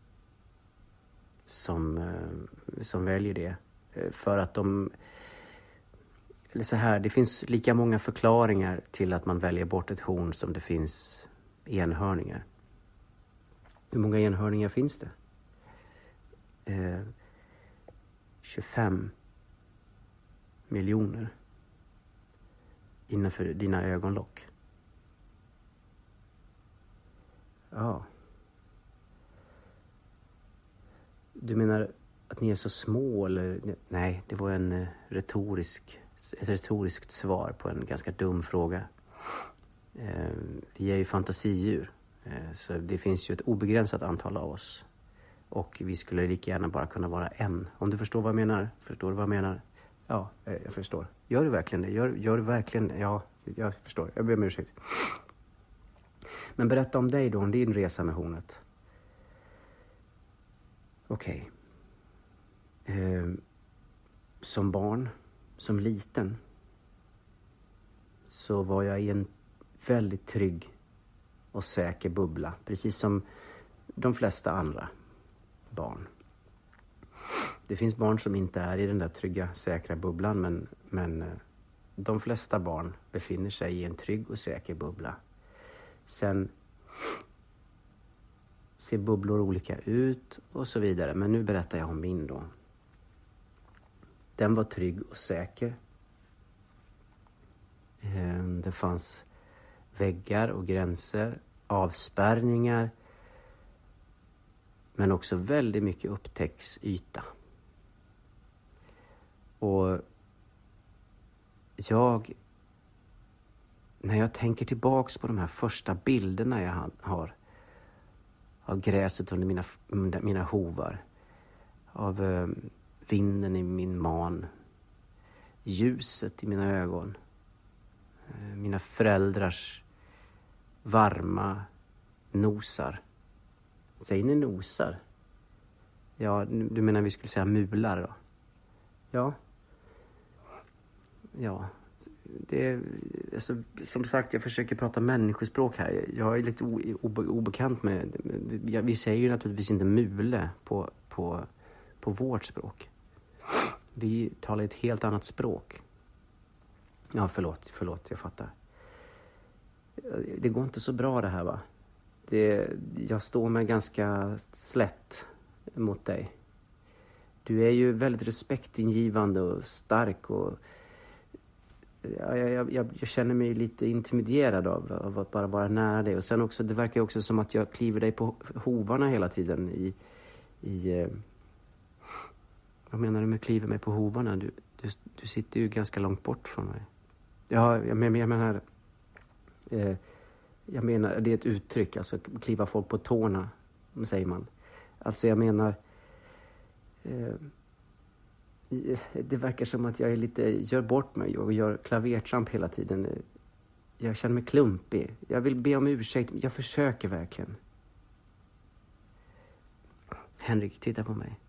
som, eh, som väljer det. Eh, för att de... Eller så här, det finns lika många förklaringar till att man väljer bort ett horn som det finns enhörningar. Hur många enhörningar finns det? Eh, tjugofem miljoner innanför dina ögonlock. Ja. Du menar att ni är så små eller... Nej, det var en uh, retorisk... ett retoriskt svar på en ganska dum fråga. Eh, vi är ju fantasidjur. Eh, så det finns ju ett obegränsat antal av oss. Och vi skulle lika gärna bara kunna vara en. Om du förstår vad jag menar. Förstår du vad jag menar? Ja, eh, jag förstår. Gör du verkligen det? Gör, gör du verkligen... Ja, jag förstår. Jag ber om ursäkt. Men berätta om dig då, om din resa med hornet. Okej. Okay. Eh, som barn... Som liten så var jag i en väldigt trygg och säker bubbla. Precis som de flesta andra barn. Det finns barn som inte är i den där trygga, säkra bubblan, men, men de flesta barn befinner sig i en trygg och säker bubbla. Sen ser bubblor olika ut och så vidare, men nu berättar jag om min då. Den var trygg och säker. Det fanns väggar och gränser, avspärrningar, men också väldigt mycket upptäcksyta. Och jag, när jag tänker tillbaks på de här första bilderna jag har av gräset under mina, mina hovar, av eh, vinden i min man, ljuset i mina ögon, eh, mina föräldrars varma nosar. Säger ni nosar? Ja, du menar vi skulle säga mular då? Ja. Ja. Det, alltså, som sagt, jag försöker prata människospråk här. Jag är lite obe, obekant med... Vi säger ju naturligtvis inte mule på, på, på vårt språk. Vi talar ett helt annat språk. Ja, förlåt, förlåt, jag fattar. Det går inte så bra det här, va? Det, jag står mig ganska slätt mot dig. Du är ju väldigt respektingivande och stark och jag, jag, jag, jag känner mig lite intimiderad av, av att bara vara nära dig. Och sen också, det verkar också som att jag kliver dig på hovarna hela tiden i... i eh, vad menar du med kliver mig på hovarna? Du, du, du sitter ju ganska långt bort från mig. Ja, jag, men, jag menar... Eh, jag menar, det är ett uttryck, alltså kliva folk på tårna, säger man. Alltså jag menar... Eh, det verkar som att jag är lite, gör bort mig och gör klavertramp hela tiden. Jag känner mig klumpig. Jag vill be om ursäkt. Jag försöker verkligen. Henrik, titta på mig.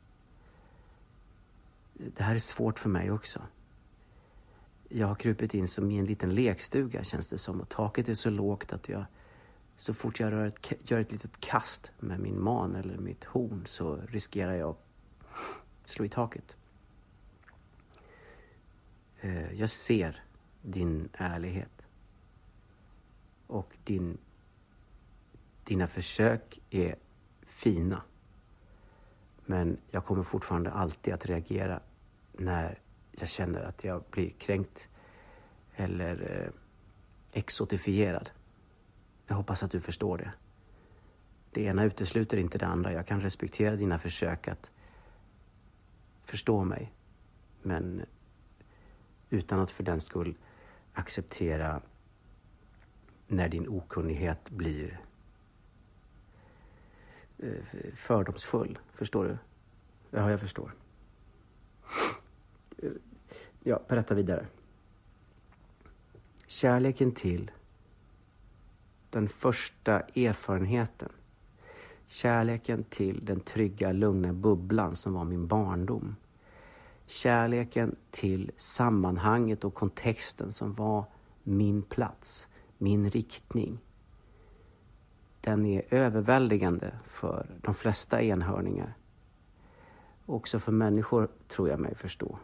Det här är svårt för mig också. Jag har krupit in som i en liten lekstuga, känns det som. Och taket är så lågt att jag, så fort jag rör ett, gör ett litet kast med min man eller mitt horn, så riskerar jag att slå i taket. Jag ser din ärlighet. Och din, dina försök är fina. Men jag kommer fortfarande alltid att reagera när jag känner att jag blir kränkt eller eh, exotifierad. Jag hoppas att du förstår det. Det ena utesluter inte det andra. Jag kan respektera dina försök att förstå mig. Men utan att för den skull acceptera när din okunnighet blir fördomsfull. Förstår du? Ja, jag förstår. Ja, berätta vidare. Kärleken till den första erfarenheten. Kärleken till den trygga, lugna bubblan som var min barndom. Kärleken till sammanhanget och kontexten som var min plats, min riktning. Den är överväldigande för de flesta enhörningar. Också för människor, tror jag mig förstå.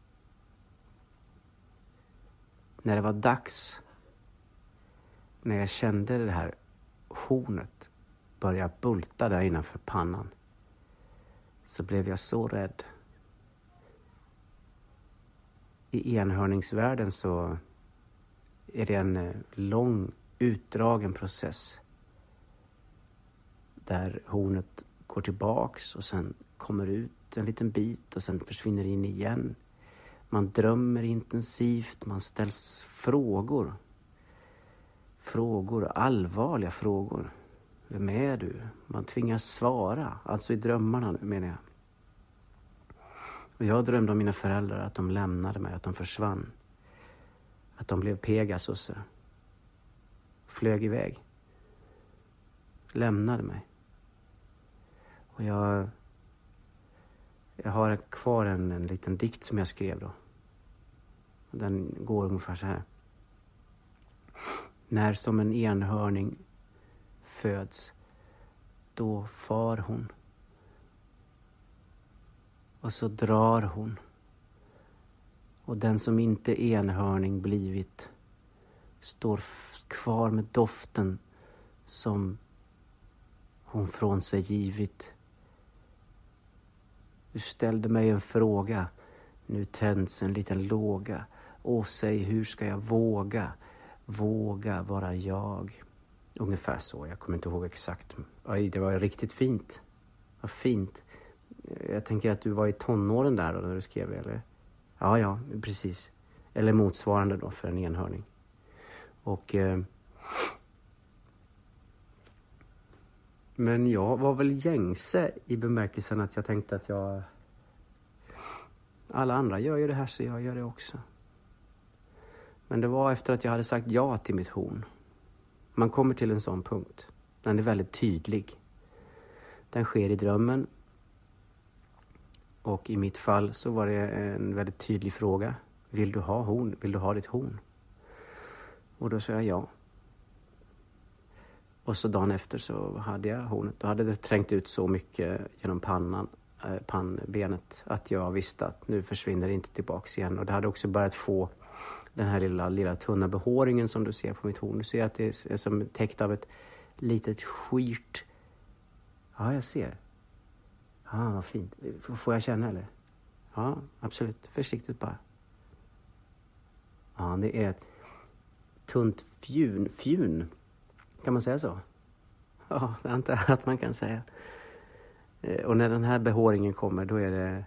När det var dags, när jag kände det här hornet börja bulta där innanför pannan, så blev jag så rädd. I enhörningsvärlden så är det en lång, utdragen process. Där hornet går tillbaks och sen kommer ut en liten bit och sen försvinner in igen. Man drömmer intensivt, man ställs frågor. Frågor, allvarliga frågor. Vem är du? Man tvingas svara, alltså i drömmarna nu menar jag. Och jag drömde om mina föräldrar, att de lämnade mig, att de försvann. Att de blev Pegasusar. Flög iväg. Lämnade mig. Och jag, jag har kvar en, en liten dikt som jag skrev då. Den går ungefär så här. När som en enhörning föds, då far hon. Och så drar hon. Och den som inte enhörning blivit står f- kvar med doften som hon från sig givit. Du ställde mig en fråga. Nu tänds en liten låga. Och säg, hur ska jag våga? Våga vara jag. Ungefär så. Jag kommer inte ihåg exakt. Oj, det var riktigt fint. Vad fint. Jag tänker att du var i tonåren där då, när du skrev, eller? Ja, ja, precis. Eller motsvarande då för en enhörning. Och... Eh, men jag var väl gängse i bemärkelsen att jag tänkte att jag... Alla andra gör ju det här, så jag gör det också. Men det var efter att jag hade sagt ja till mitt horn. Man kommer till en sån punkt. Den är väldigt tydlig. Den sker i drömmen. Och i mitt fall så var det en väldigt tydlig fråga. Vill du ha horn? Vill du ha ditt horn? Och då sa jag ja. Och så dagen efter så hade jag hornet. Då hade det trängt ut så mycket genom pannan, eh, pannbenet att jag visste att nu försvinner det inte tillbaks igen. Och det hade också börjat få den här lilla, lilla tunna behåringen som du ser på mitt horn. Du ser att det är som täckt av ett litet skirt. Ja, jag ser. Ja, vad fint. Får jag känna, eller? Ja, absolut. Försiktigt bara. Ja, det är ett tunt fjun. Fjun. Kan man säga så? Ja, det antar jag att man kan säga. Och när den här behåringen kommer, då är det...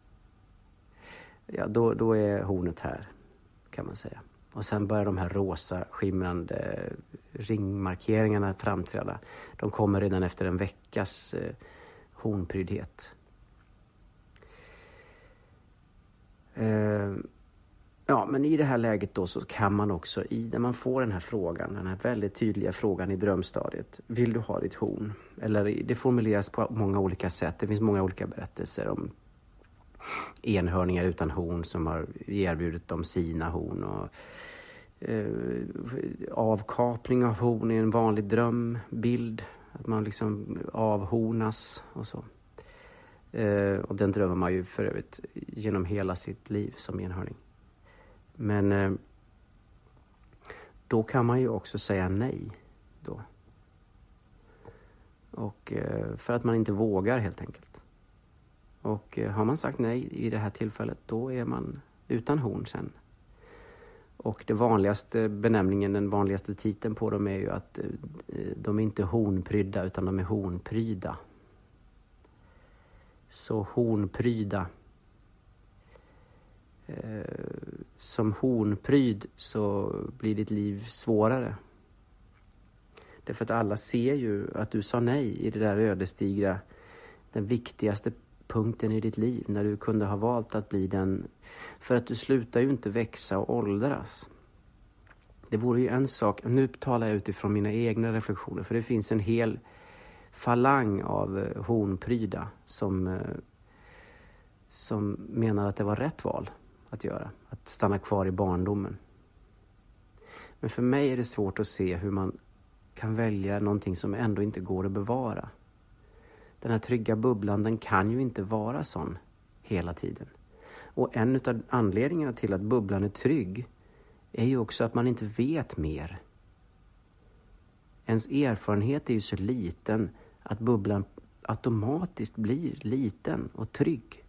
Ja, då, då är hornet här, kan man säga. Och sen börjar de här rosa skimrande ringmarkeringarna framträda. De kommer redan efter en veckas eh, hornprydhet. Eh, ja, men i det här läget då så kan man också, i när man får den här frågan, den här väldigt tydliga frågan i drömstadiet. Vill du ha ditt horn? Eller det formuleras på många olika sätt. Det finns många olika berättelser om enhörningar utan horn som har erbjudit dem sina horn. Och eh, avkapning av horn är en vanlig drömbild. Att man liksom avhornas och så. Eh, och den drömmer man ju för övrigt genom hela sitt liv som enhörning. Men eh, då kan man ju också säga nej då. Och eh, för att man inte vågar helt enkelt. Och eh, har man sagt nej i det här tillfället, då är man utan horn sen. Och det vanligaste benämningen, den vanligaste titeln på dem är ju att eh, de är inte hornprydda utan de är hornpryda. Så hornpryda. Eh, som hornpryd så blir ditt liv svårare. Därför att alla ser ju att du sa nej i det där ödesdigra, den viktigaste punkten i ditt liv, när du kunde ha valt att bli den, för att du slutar ju inte växa och åldras. Det vore ju en sak, nu talar jag utifrån mina egna reflektioner, för det finns en hel falang av hornpryda som, som menar att det var rätt val att göra, att stanna kvar i barndomen. Men för mig är det svårt att se hur man kan välja någonting som ändå inte går att bevara. Den här trygga bubblan, den kan ju inte vara sån hela tiden. Och en av anledningarna till att bubblan är trygg är ju också att man inte vet mer. Ens erfarenhet är ju så liten att bubblan automatiskt blir liten och trygg.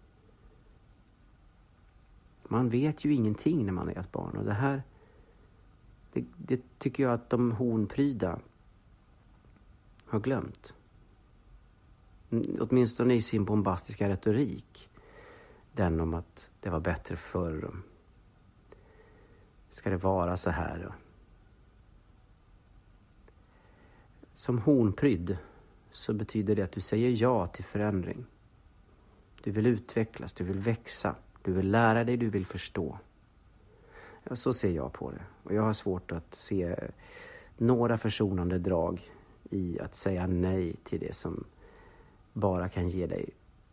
Man vet ju ingenting när man är ett barn. Och det här, det, det tycker jag att de hornpryda har glömt. Åtminstone i sin bombastiska retorik. Den om att det var bättre förr. Ska det vara så här då? Som hornprydd så betyder det att du säger ja till förändring. Du vill utvecklas, du vill växa. Du vill lära dig, du vill förstå. Ja, så ser jag på det. Och jag har svårt att se några försonande drag i att säga nej till det som bara kan ge dig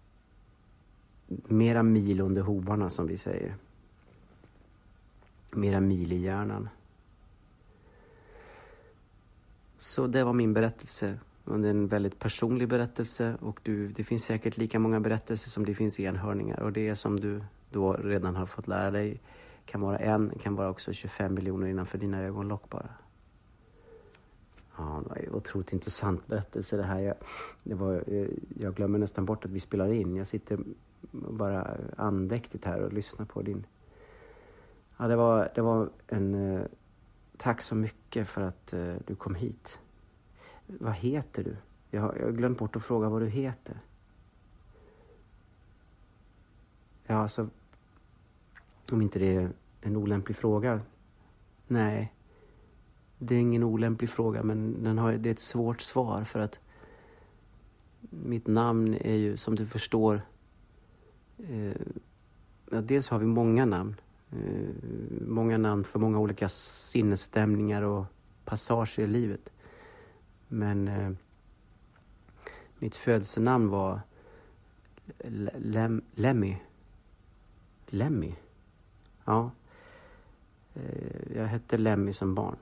mera mil under hovarna, som vi säger. Mera mil i hjärnan. Så det var min berättelse Och det är en väldigt personlig berättelse och du, det finns säkert lika många berättelser som det finns enhörningar. Och det som du då redan har fått lära dig kan vara en, kan vara också tjugofem miljoner innanför dina ögonlock bara. Ja, det var en otroligt intressant berättelse det här. Jag, det var, jag glömmer nästan bort att vi spelar in. Jag sitter bara andäktigt här och lyssnar på din... Ja, det var, det var en... Tack så mycket för att du kom hit. Vad heter du? Jag har, jag har glömt bort att fråga vad du heter. Ja, alltså... Om inte det är en olämplig fråga. Nej. Det är ingen olämplig fråga, men den har, det är ett svårt svar för att mitt namn är ju, som du förstår, eh, ja, dels har vi många namn. Eh, många namn för många olika sinnesstämningar och passager i livet. Men eh, mitt födelsenamn var Lem, Lemmy. Lemmy? Ja. Eh, jag hette Lemmy som barn.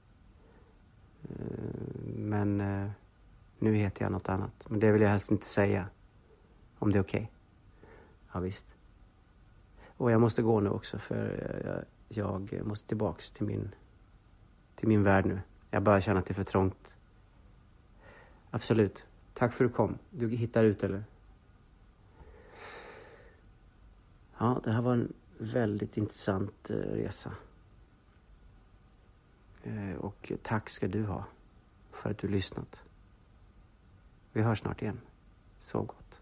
Men eh, nu heter jag något annat. Men det vill jag helst inte säga. Om det är okej. Okay. Ja, visst. Och jag måste gå nu också. För jag, jag måste tillbaks till min, till min värld nu. Jag bara känner att det är för trångt. Absolut. Tack för att du kom. Du hittar ut, eller? Ja, det här var en väldigt intressant eh, resa. Och tack ska du ha för att du lyssnat. Vi hörs snart igen. Sov gott.